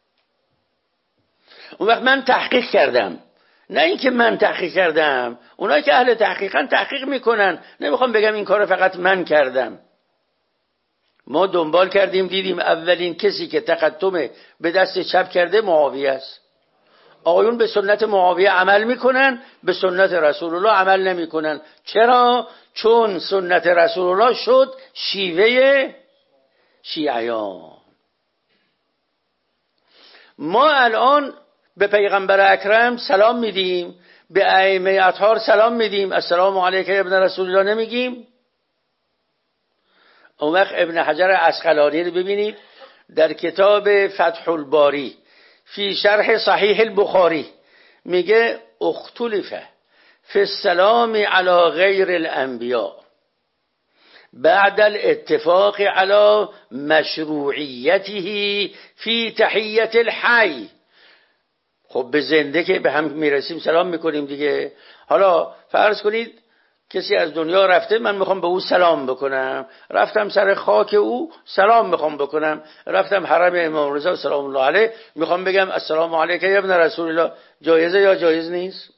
اون وقت من تحقیق کردم، نه اینکه من تحقیق کردم، اونایی که اهل تحقیقن تحقیق میکنن، نمیخوام بگم این کار فقط من کردم. ما دنبال کردیم دیدیم اولین کسی که تختم به دست چپ کرده معاویه است. آقایون به سنت معاویه عمل میکنن، به سنت رسول الله عمل نمیکنن. چرا؟ چون سنت رسول الله شد شیوه شیعیان. ما الان به پیغمبر اکرم سلام میدیم، به ائمه اطهار سلام میدیم، السلام علیک ابن رسول الله نمیگیم؟ اون وقت ابن حجر عسقلانی رو ببینید در کتاب فتح الباری فی شرح صحیح البخاری میگه اختلف فی السلام علی غیر الانبیاء بعد الاتفاق علی مشروعیته فی تحیة الحی. خب به زنده که به هم میرسیم سلام میکنیم دیگه. حالا فرض کنید کسی از دنیا رفته، من میخوام به او سلام بکنم، رفتم سر خاک او سلام میخوام بکنم، رفتم حرم امام رضا سلام الله علیه میخوام بگم السلام علیک یا ابن رسول الله، جایزه یا جایز نیست؟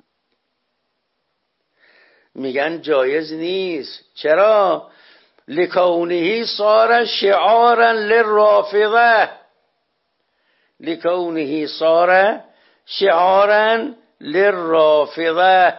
میگن جایز نیست. چرا؟ لکونه صار شعارا للرافضه، لکونه صار شعارا للرافضه.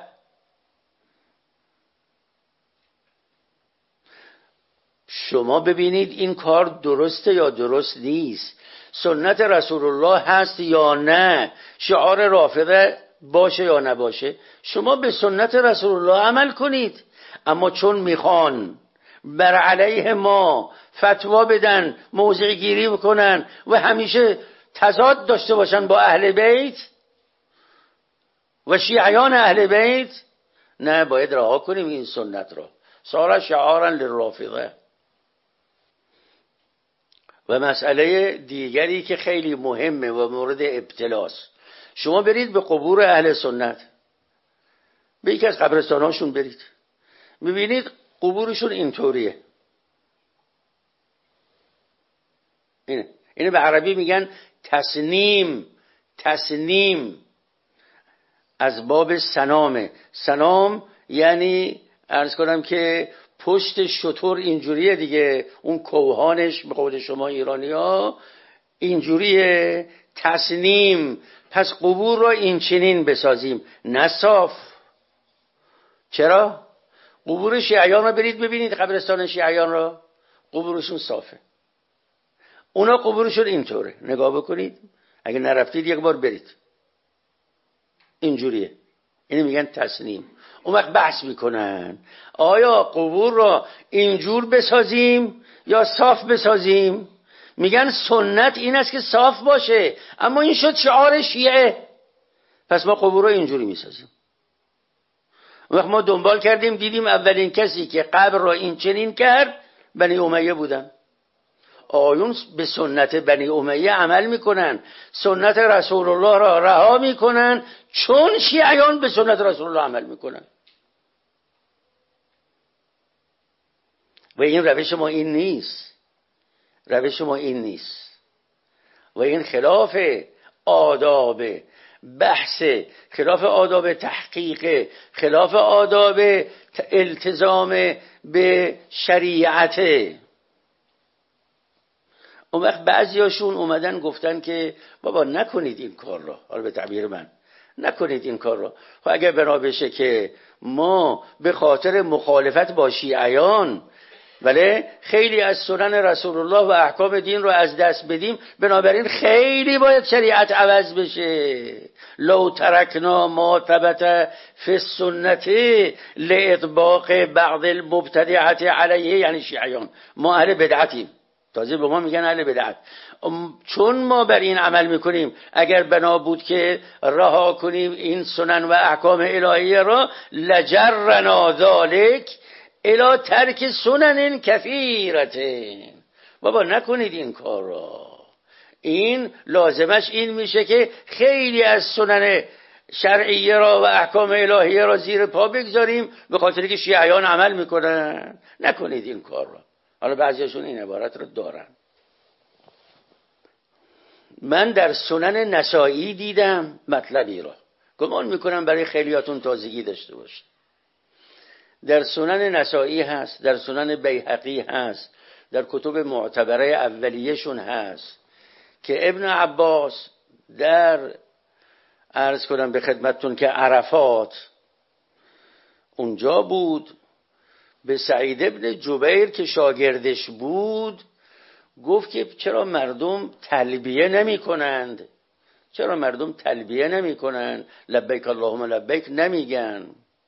شما ببینید این کار درسته یا درست نیست، سنت رسول الله هست یا نه، شعار رافضه باشه یا نباشه، شما به سنت رسول الله عمل کنید. اما چون میخوان بر علیه ما فتوا بدن، موضع گیری بکنن و همیشه تضاد داشته باشن با اهل بیت و شیعیان اهل بیت، نه، باید رها کنیم این سنت را. صار شعارا للرافضه. و مسئله دیگری که خیلی مهمه و مورد ابتلاست، شما برید به قبور اهل سنت، به یکی از قبرستاناشون برید، میبینید قبورشون اینطوریه. اینه به عربی میگن تسنیم. تسنیم از باب سنامه. سنام یعنی عرض کنم که پشت شتر اینجوریه دیگه، اون کوهانش به قول شما ایرانی ها اینجوریه. تسنیم، پس قبور را این چنین بسازیم، نه صاف. چرا؟ قبور شیعیان را برید ببینید، قبرستان شیعیان را قبورشون صافه، اونا قبورشون اینطوره، نگاه بکنید، اگه نرفتید یک بار برید، اینجوریه. اینو میگن تسنیم. اون وقت بحث میکنن آیا قبور را اینجور بسازیم یا صاف بسازیم؟ میگن سنت این است که صاف باشه، اما این شد شعار شیعه، پس ما قبور را اینجوری میسازیم. اون وقت ما دنبال کردیم دیدیم اولین کسی که قبر را این چنین کرد بنی امیه بودن. آیون به سنت بنی امیه عمل میکنن، سنت رسول الله را رها میکنن، چون شیعیان به سنت رسول الله عمل میکنن. و این روش ما این نیست، روش ما این نیست و این خلاف آداب بحث، خلاف آداب تحقیق، خلاف آداب التزام به شریعت. اون وقت بعضیاشون اومدن گفتن که بابا نکنید این کار را، حالا به تعبیر من نکنید این کار را. خب اگر بنا بشه که ما به خاطر مخالفت با شیعیان ولی خیلی از سنن رسول الله و احکام دین رو از دست بدیم، بنابراین خیلی باید شریعت عوض بشه. لو ترکنا ما ثبت فی السنت لاطباق بعض المبتدعه علیه، یعنی شیعیان، ما اهل بدعتیم، تازه به ما میگن اهل بدعت. چون ما بر این عمل میکنیم، اگر بنا بود که رها کنیم این سنن و احکام الهیه را، لجرنا ذالک الی ترک سنن کثیرة. بابا نکنید این کار را. این لازمش این میشه که خیلی از سنن شرعیه را و احکام الهیه را زیر پا بگذاریم به خاطر که شیعیان عمل میکنن. نکنید این کار را. حالا بعضیشون این عبارت رو دارن. من در سنن نسائی دیدم مطلبی را، گمان میکنم برای خیلیاتون تازگی داشته باشه. در سنن نسائی هست، در سنن بیهقی هست، در کتب معتبره اولیه‌شون هست که ابن عباس در عرض کنم به خدمتتون که عرفات اونجا بود، به سعید ابن جبیر که شاگردش بود گفت که چرا مردم تلبیه نمی کنند؟ چرا مردم تلبیه نمی کنند؟ لبیک اللهم لبیک نمیگن.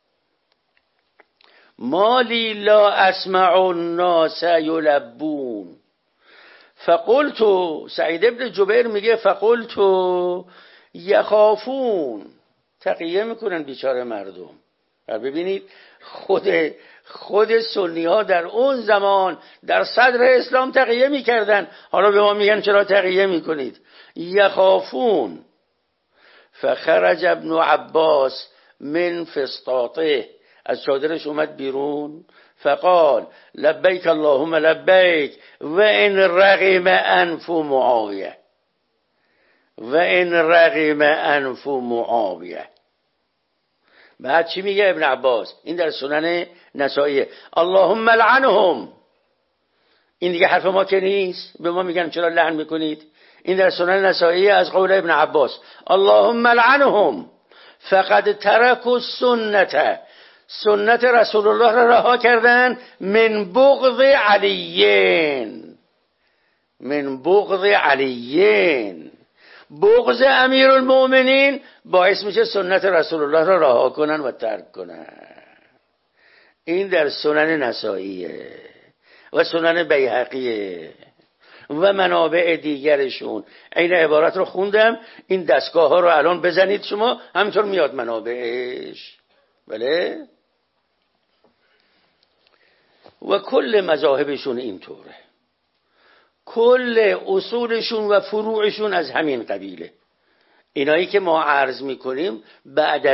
مالی لا اسمع الناس یلبون فقلت، سعید ابن جبیر میگه فقلت یخافون، تقیه میکنن بیچاره مردم. ببینید خود سنی ها در اون زمان در صدر اسلام تقیه میکردن، حالا به ما میگن چرا تقیه میکنید؟ یخافون. فخرج ابن عباس من فسطاطه، از چادرش اومد بیرون، فقال لبیک اللهم لبیک و ان رغم انف معاویه و ان رغم انف معاویه. بعد چی میگه ابن عباس؟ این در سنن نسائیه. اللهم لعنهم، این دیگه حرف ما که نیست، به ما میگن چرا لعن میکنید؟ این در سنن نسائیه از قول ابن عباس. اللهم لعنهم فقد ترکوا السنة، سنت رسول الله را رها کردن، من بغض علیین، من بغض علیین، بغض امیر المؤمنین باعث میشه سنت رسول الله را رها کنن و ترک کنن. این در سنن نسائیه و سنن بیهقیه و منابع دیگرشون. این عبارت رو خوندم، این دستگاه ها رو الان بزنید شما همینطور میاد منابعش. بله. و کل مذاهبشون اینطوره، کل اصولشون و فروعشون از همین قبیله. اینایی که ما عرض میکنیم بعد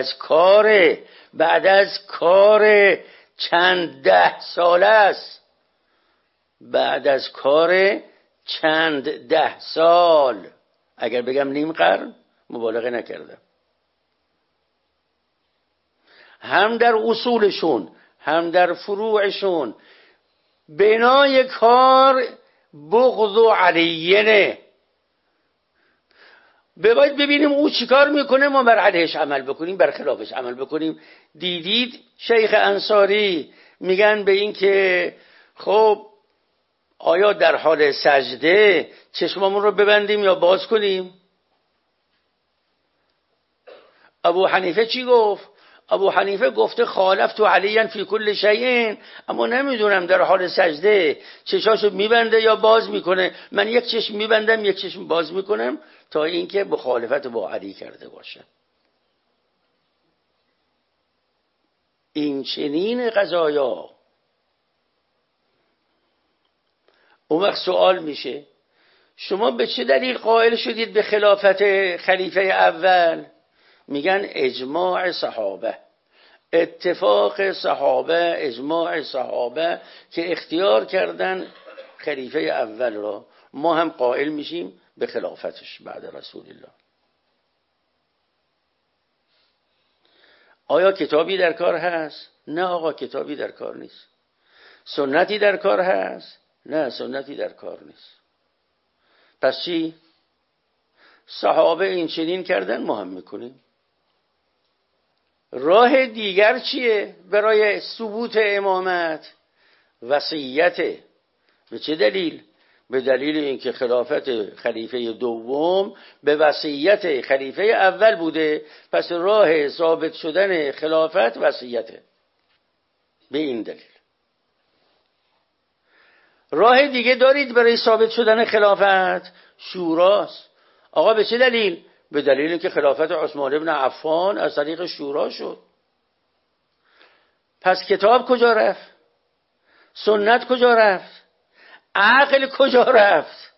از کار چند ده ساله است، بعد از کار چند ده سال، اگر بگم نیم قرن مبالغه نکردم. هم در اصولشون هم در فروعشون بنای کار بغض علیینه. باید ببینیم او چیکار میکنه، ما بر علیهش عمل بکنیم، بر خلافش عمل بکنیم. دیدید شیخ انصاری میگن به این که خب آیا در حال سجده چشمامون رو ببندیم یا باز کنیم؟ ابو حنیفه چی گفت؟ ابو حنیفه گفته خالفت علیاً فی کل شیء، اما نمیدونم در حال سجده چشاشو میبنده یا باز میکنه. من یک چشم میبندم یک چشم باز میکنم تا اینکه مخالفت با علی کرده باشه. این چنین قضایا. اون وقت سوال میشه شما به چه دلیل قائل شدید به خلافت خلیفه اول؟ میگن اجماع صحابه، اتفاق صحابه، اجماع صحابه که اختیار کردن خلیفه اول را، ما هم قائل میشیم به خلافتش بعد رسول الله. آیا کتابی در کار هست؟ نه آقا، کتابی در کار نیست. سنتی در کار هست؟ نه سنتی در کار نیست. پس چی؟ صحابه این چنین کردن، ما هم میکنیم. راه دیگر چیه برای ثبوت امامت؟ وصیته. به چه دلیل؟ به دلیل اینکه خلافت خلیفه دوم به وصیت خلیفه اول بوده، پس راه ثابت شدن خلافت وصیته. به این دلیل. راه دیگه دارید برای ثابت شدن خلافت؟ شوراست. آقا به چه دلیل؟ به دلیلی که خلافت عثمان بن عفان از طریق شورا شد. پس کتاب کجا رفت؟ سنت کجا رفت؟ عقل کجا رفت؟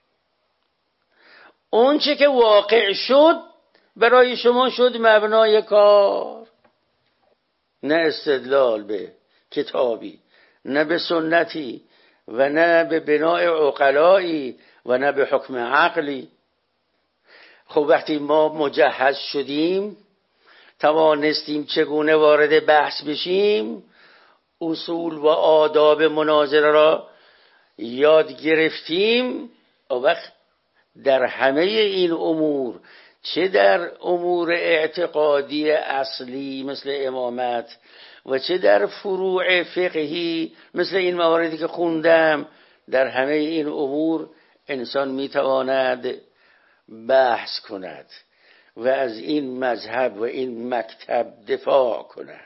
اون چه که واقع شد برای شما شد مبنای کار، نه استدلال به کتابی، نه به سنتی و نه به بنای عقلایی و نه به حکم عقلی. خب وقتی ما مجهز شدیم، توانستیم چگونه وارد بحث بشیم، اصول و آداب مناظره را یاد گرفتیم، و وقت در همه این امور، چه در امور اعتقادی اصلی مثل امامت و چه در فروع فقهی مثل این مواردی که خوندم، در همه این امور انسان میتواند بحث کند و از این مذهب و این مکتب دفاع کند.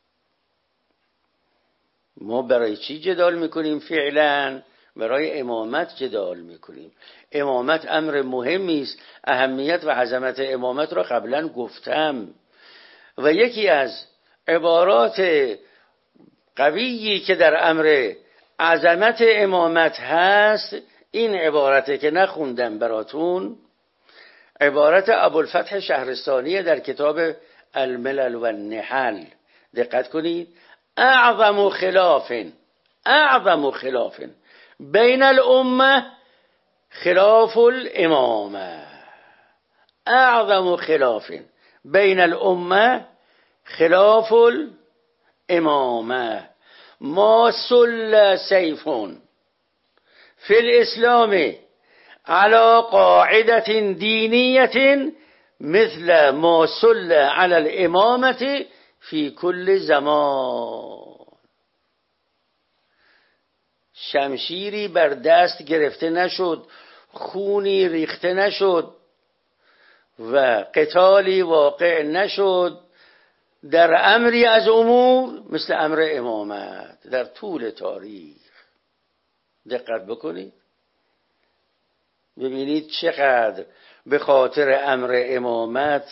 ما برای چی جدال میکنیم؟ فعلا برای امامت جدال میکنیم. امامت امر مهمی است. اهمیت و عظمت امامت را قبلا گفتم و یکی از عبارات قویی که در امر عظمت امامت هست این عبارته که نخوندم براتون، عبارت ابوالفتح شهرستانی در کتاب الملل و النحل. دقت کنید. اعظم خلاف بین الامه خلاف الامامه. اعظم خلاف بین الامه خلاف الامامه. ما سل سیف فی الاسلام على قاعدة دینیة مثل ما سل على الامامة فی کل زمان. شمشیری بر دست گرفته نشد، خونی ریخته نشد و قتالی واقع نشد در امری از امور مثل امر امامت در طول تاریخ. دقت بکنید ببینید چقدر به خاطر امر امامت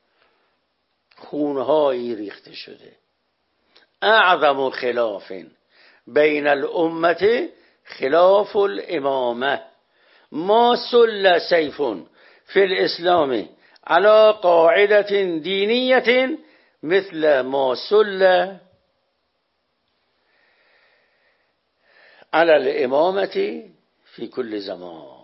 خونهایی ریخته شده. اعظم خلاف بین الامه خلاف الامامه. ما سل سیف فی الاسلام على قاعدة دینیة مثل ما سل على الامامة فی کل زمان.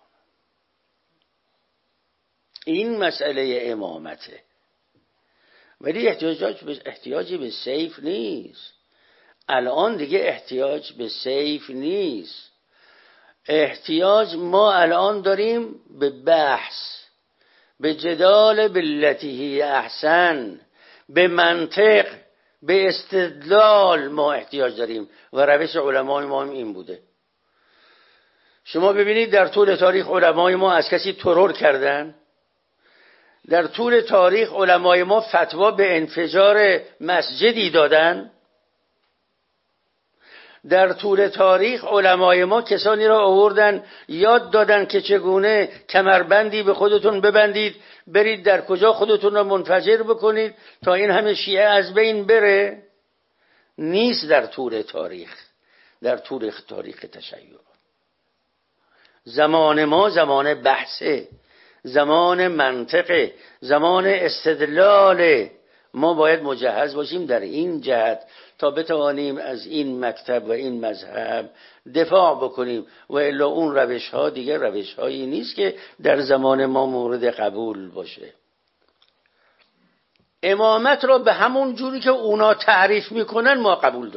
این مسئله امامته، ولی احتیاجی به سیف نیست. الان دیگه احتیاج به سیف نیست. احتیاج ما الان داریم به بحث، به جدال بالتی هی احسن، به منطق، به استدلال ما احتیاج داریم و روش علمای ما هم این بوده. شما ببینید در طول تاریخ علمای ما از کسی ترور کردن؟ در طول تاریخ علمای ما فتوا به انفجار مسجدی دادن؟ در طول تاریخ علمای ما کسانی را آوردن یاد دادن که چگونه کمربندی به خودتون ببندید، برید در کجا خودتون را منفجر بکنید تا این همه شیعه از بین بره؟ نیست. در طول تاریخ، در طول تاریخ تشیع زمان ما زمان بحثه، زمان منطقه، زمان استدلاله. ما باید مجهز باشیم در این جهت تا بتوانیم از این مکتب و این مذهب دفاع بکنیم و الا اون روش ها دیگر روش هایی نیست که در زمان ما مورد قبول باشه. امامت را به همون جوری که اونا تعریف میکنن ما قبول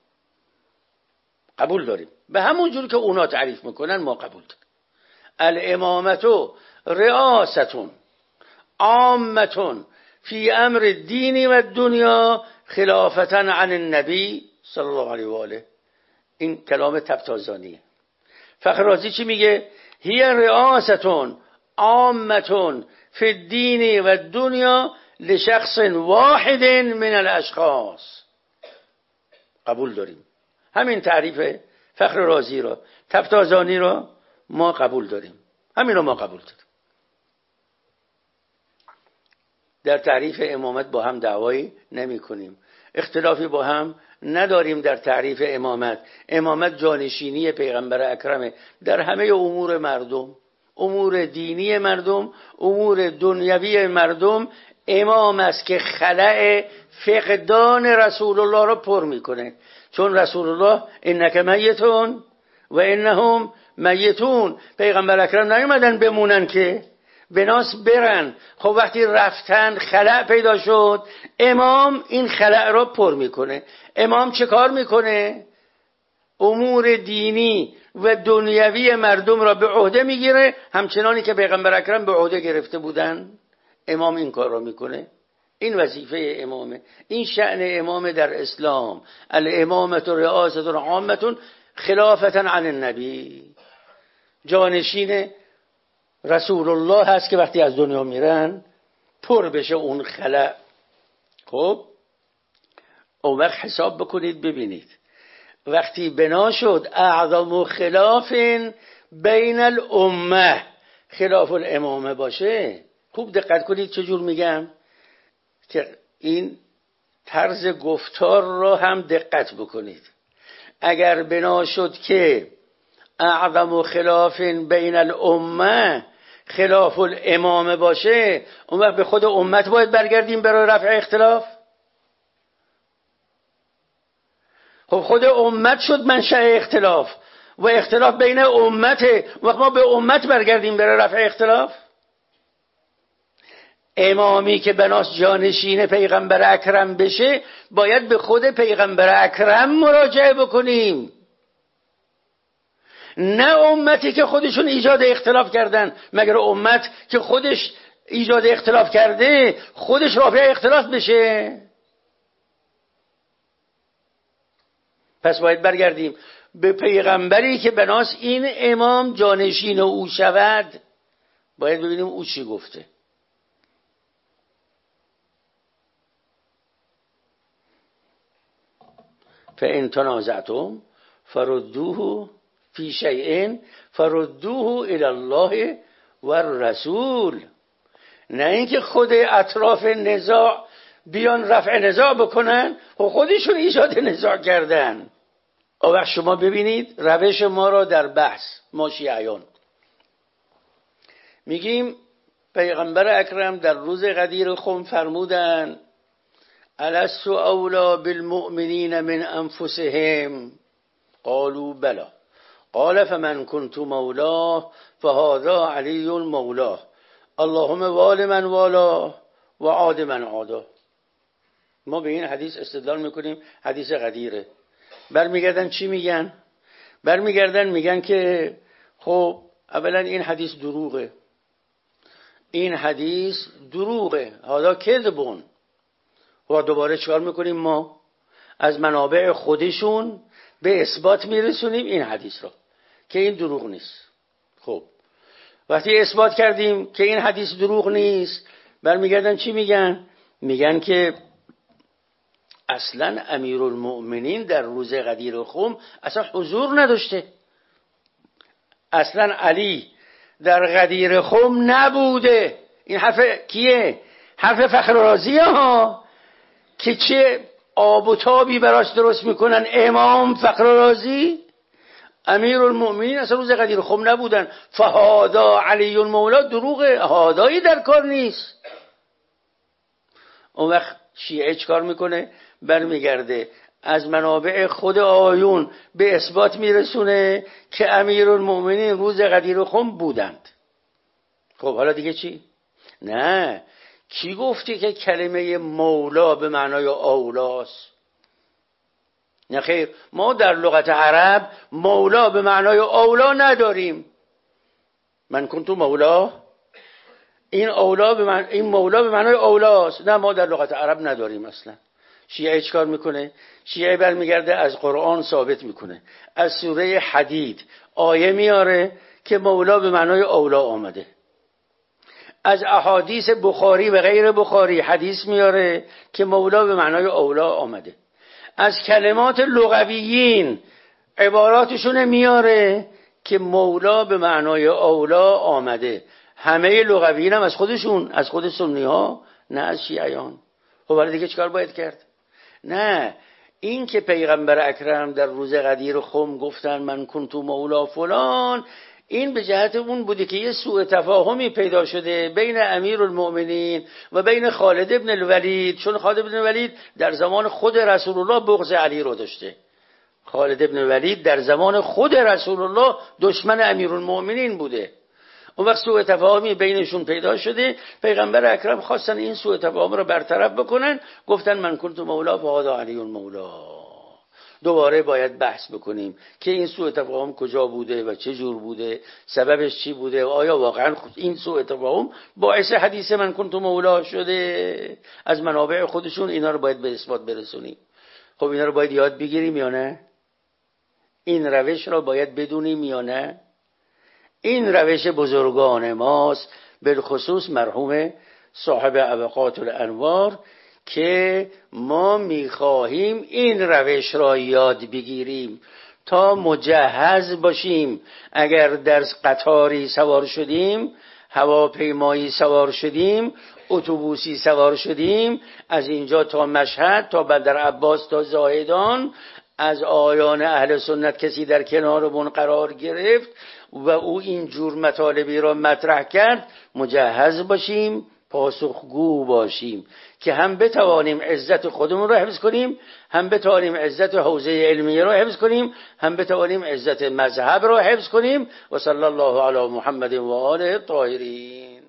داریم. به همون جوری که اونا تعریف میکنن ما قبول داریم. الامامتو رئاستون عامتون فی امر الدین و دنیا خلافتا عن النبی صلی الله علیه و آله. این کلام تبتازانیه. فخر رازی چی میگه؟ هی رئاستون عامتون فی الدین و دنیا لشخص واحد من الاشخاص. قبول داریم. همین تعریف فخر رازی را، تبتازانی را ما قبول داریم. همین رو ما قبول داریم. در تعریف امامت با هم دعوایی نمی کنیم، اختلافی با هم نداریم در تعریف امامت. امامت جانشینی پیغمبر اکرمه در همه امور مردم، امور دینی مردم، امور دنیوی مردم. امام است که خلأ فقدان رسول الله را پر میکنه، چون رسول الله انک میتون و انهم میتون. پیغمبر اکرم نیومدن بمونن که بناس برن. خب وقتی رفتن خلأ پیدا شد، امام این خلأ را پر میکنه. امام چه کار میکنه؟ امور دینی و دنیوی مردم را به عهده میگیره، همچنانی که پیغمبر اکرم به عهده گرفته بودن. امام این کار را میکنه. این وظیفه امامه، این شأن امام در اسلام. الامامت رئاست عامتون خلافتا عن النبی، جانشین رسول الله هست که وقتی از دنیا میرن پر بشه اون خلأ. خب اون وقت حساب بکنید ببینید وقتی بنا شد اعظم خلاف بین الامه، خلاف الامامه باشه. خوب دقت کنید چجور میگم که این طرز گفتار را هم دقت بکنید. اگر بنا شد که اعظم خلاف بین الامه خلاف الامامه باشه، اون وقت به خود امت باید برگردیم برای رفع اختلاف. خب خود امت شد منشأ اختلاف و اختلاف بین امته، وقت ما به امت برگردیم برای رفع اختلاف. امامی که بناس جانشین پیغمبر اکرم بشه باید به خود پیغمبر اکرم مراجعه بکنیم، نه امتی که خودشون ایجاد اختلاف کردن. مگر امت که خودش ایجاد اختلاف کرده خودش رافع اختلاف بشه؟ پس باید برگردیم به پیغمبری که بناس این امام جانشین او شود. باید ببینیم او چی گفته. فإن تنازعتم فردوه فی شیء فردوه الی الله و الرسول. نه اینکه خود اطراف نزاع بیان رفع نزاع بکنن و خودشون ایجاد نزاع کردن. وقت شما ببینید روش ما را در بحث ما شیعیان میگیم پیغمبر اکرم در روز غدیر خم فرمودن الست اولی بالمؤمنین من انفسهم قالوا بلی قال فمن كنت مولاه فهذا علی مولاه اللهم وال من والاه و عاد من عاده. ما به این حدیث استدلال میکنیم، حدیث غدیره. برمیگردن چی میگن؟ برمیگردن میگن که خب اولا این حدیث دروغه، این حدیث دروغه، هذا کذبون. و دوباره چکار میکنیم؟ ما از منابع خودشون به اثبات میرسونیم این حدیث را که این دروغ نیست. خب وقتی اثبات کردیم که این حدیث دروغ نیست، برمیگردن چی میگن؟ میگن که اصلا امیرالمؤمنین در روز غدیر خم اصلا حضور نداشته، اصلا علی در غدیر خم نبوده. این حرف کیه؟ حرف فخر رازیه ها که چه آب و تابی براش درست میکنن. امام فخر رازی امیرالمؤمنین اصلا روز غدیر خم نبودن. فهادا علی المولا دروغه، هادایی در کار نیست. اون وقت شیعه چکار میکنه؟ برمیگرده از منابع خود آیون به اثبات میرسونه که امیرالمؤمنین روز غدیر خم بودند. خب حالا دیگه چی؟ نه، کی گفتی که کلمه مولا به معنای اولاست؟ نه خیر، ما در لغت عرب مولا به معنای اولا نداریم. من کنت مولا، این مولا به معنای اولاست. نه، ما در لغت عرب نداریم اصلا. شیعه چکار میکنه؟ شیعه برمیگرده از قرآن ثابت میکنه، از سوره حدید آیه میاره که مولا به معنای اولا آمده، از احادیث بخاری و غیر بخاری حدیث میاره که مولا به معنای اولا آمده، از کلمات لغویین عباراتشون میاره که مولا به معنای اولا آمده. همه لغویین هم از خودشون، از خود سنی ها، نه از شیعیان. خب ولی دیگه چکار باید کرد؟ نه، این که پیغمبر اکرم در روز غدیر خم گفتن من کنتو مولا فلان، این به جهت اون بوده که یه سوء تفاهمی پیدا شده بین امیرالمؤمنین و بین خالد ابن الولید، چون خالد ابن الولید در زمان خود رسول الله بغض علی رو داشته. خالد ابن الولید در زمان خود رسول الله دشمن امیرالمؤمنین بوده. اون وقت سوء تفاهمی بینشون پیدا شده، پیغمبر اکرم خواستن این سوء تفاهم رو برطرف بکنن، گفتن من کنت مولا فهذا علی مولا. دوباره باید بحث بکنیم که این سوء تفاهم کجا بوده و چه جور بوده، سببش چی بوده، و آیا واقعا این سوء تفاهم باعث حدیث من کنت مولا شده. از منابع خودشون اینا رو باید به اثبات برسونیم. خب اینا رو باید یاد بگیریم یا نه؟ این روش را باید بدونیم یا نه؟ این روش بزرگان ماست، بالخصوص مرحوم صاحب ابقات الانوار، که ما میخواهیم این روش را یاد بگیریم تا مجهز باشیم. اگر در قطاری سوار شدیم، هواپیمایی سوار شدیم، اتوبوسی سوار شدیم، از اینجا تا مشهد، تا بندر عباس، تا زاهدان، از آیان اهل سنت کسی در کنارمون قرار گرفت و او این جور مطالبی را مطرح کرد، مجهز باشیم، پاسخگو باشیم که هم بتوانیم عزت خودمون را حفظ کنیم، هم بتوانیم عزت حوزه علمیه را حفظ کنیم، هم بتوانیم عزت مذهب را حفظ کنیم. و صلی الله علی محمد و آله الطاهرین.